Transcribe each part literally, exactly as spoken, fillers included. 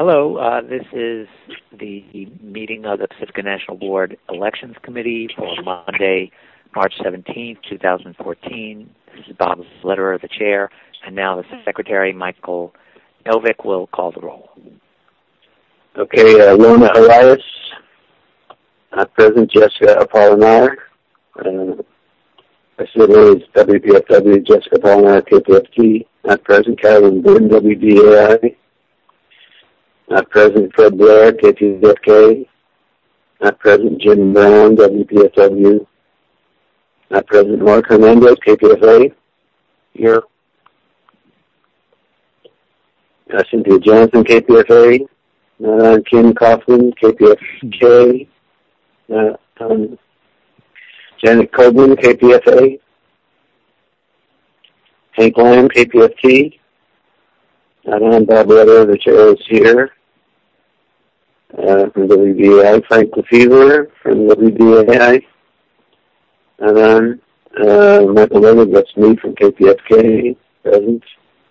Hello, uh, this is the meeting of the Pacifica National Board Elections Committee for Monday, March seventeenth, two thousand fourteen. This is Bob Lederer, the chair, and now the secretary, Michael Novick, will call the roll. Okay, uh, Lona Elias, not present. Jessica Apollinaire, uh, facilities W P F W, Jessica Apollinaire, K P F T, not present. Carolyn Boone, W D A I, not present. Fred Blair, K P F K, not present. Jim Brown, W P F W, not present. Mark Hernandez, K P F A, here. Uh, Cynthia Johnson, K P F A, not on. Kim Kaufman, K P F K, not on. Janet Coburn, K P F A, Hank Lamb, K P F T, not on. Bob Lederer, the chair, is here. Uh, from W D A I, Frank Lefevre from W D A I, not on. Uh, Michael Leonard, that's me from K P F K, present.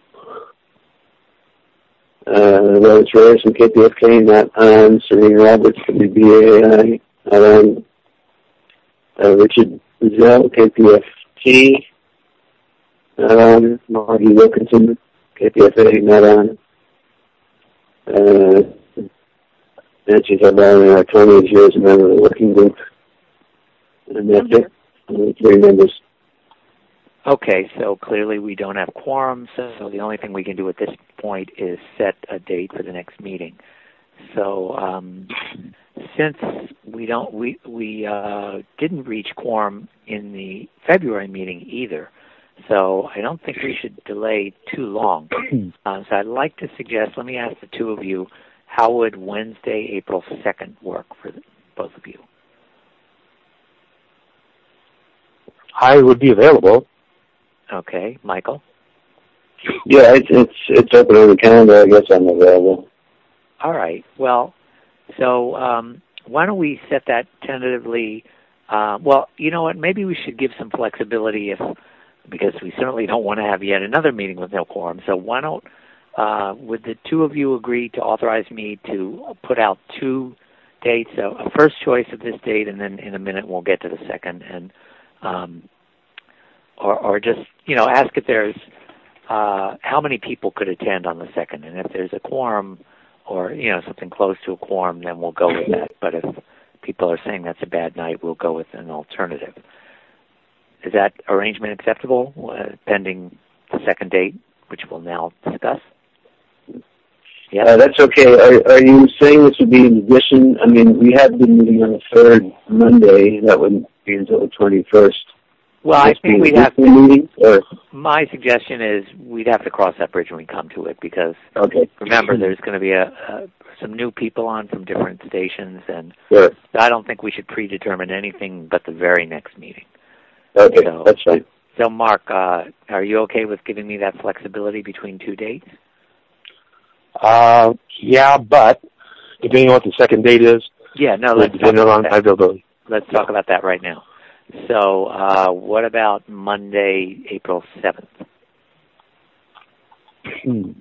Uh, Rose Reyes from K P F K, not on. Serene Roberts, W D A I, not on. Uh, Richard Zell, K P F T, not on. Margie Wilkinson, K P F A, not on. Uh, Nancy Zabala, our Tony is here as a member of the working group. And that's it. Only three members. Okay, so clearly we don't have quorum, so the only thing we can do at this point is set a date for the next meeting. So um, since we don't, we we uh, didn't reach quorum in the February meeting either, so I don't think we should delay too long. uh, so I'd like to suggest, let me ask the two of you, how would Wednesday, April second work for the, both of you? I would be available. Okay, Michael? Yeah, it's it's it's open on the calendar. I guess I'm available. All right. Well, so um, why don't we set that tentatively? Uh, well, you know what? Maybe we should give some flexibility, if because we certainly don't want to have yet another meeting with no quorum. So why don't uh, would the two of you agree to authorize me to put out two dates, a, a first choice of this date, and then in a minute we'll get to the second, and um, or, or just you know ask if there's uh, how many people could attend on the second, and if there's a quorum, or, you know, something close to a quorum, then we'll go with that. But if people are saying that's a bad night, we'll go with an alternative. Is that arrangement acceptable, uh, pending the second date, which we'll now discuss? Yeah, uh, that's okay. Are, are you saying this would be in addition? I mean, we have been meeting on the third Monday. That would be until the twenty-first. Well, I think we'd have to, meeting, or? My suggestion is we'd have to cross that bridge when we come to it, because okay. remember, there's going to be a, a some new people on from different stations, and sure. I don't think we should predetermine anything but the very next meeting. Okay, so, that's fine. So, Mark, uh, are you okay with giving me that flexibility between two dates? Uh, yeah, but depending on what the second date is, yeah, no, let's talk depending about on that. my availability. Let's talk about that right now. So, uh, what about Monday, April seventh? Hmm.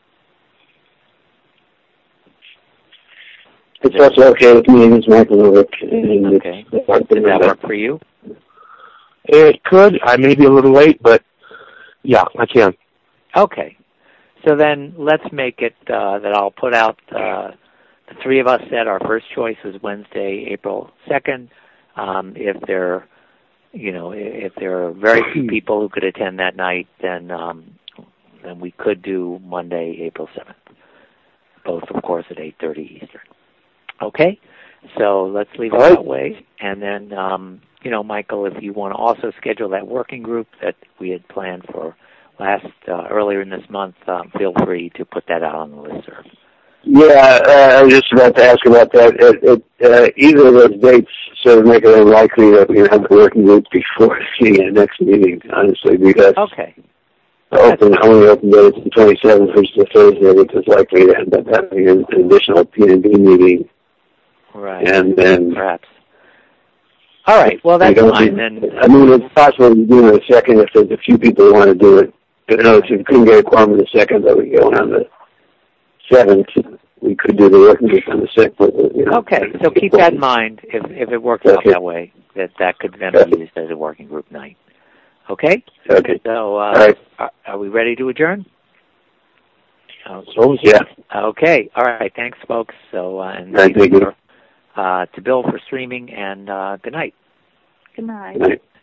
It's also okay with me. It's Michael Novick. Okay. Does that work for you? It could. I may be a little late, but yeah, I can. Okay. So then let's make it uh, that I'll put out, uh, the three of us said our first choice is Wednesday, April second. Um, if there, you know, if there are very few people who could attend that night, then um, then we could do Monday, April seventh. Both, of course, at eight thirty Eastern. Okay? So let's leave it All right. that way. And then, um, you know, Michael, if you want to also schedule that working group that we had planned for last, uh, earlier in this month, um, feel free to put that out on the listserv. Yeah, uh, I was just about to ask about that. It, it, uh, either of those dates sort of make it unlikely that we have the working group before the next meeting, honestly, because okay. the open, only open date is the twenty-seventh, which is a Thursday, which is likely to end up having an additional P N B meeting. Right. And then... Perhaps. All right, well, that's fine. Be, then. I mean, it's possible to do it in a second if there's a few people who want to do it. But no, if you couldn't get a quorum in a second, that would go on the seventh. we could do the working group on the sixth. You know, okay, so keep that in mind if if it works okay. out that way, that that could then okay. be used as a working group night. Okay? Okay. So, uh, all right. are, are we ready to adjourn? So, yeah. Okay. All right. Thanks, folks. So, uh, and All right, thank you. uh, to Bill for streaming, and uh, good night. Good night. Good night.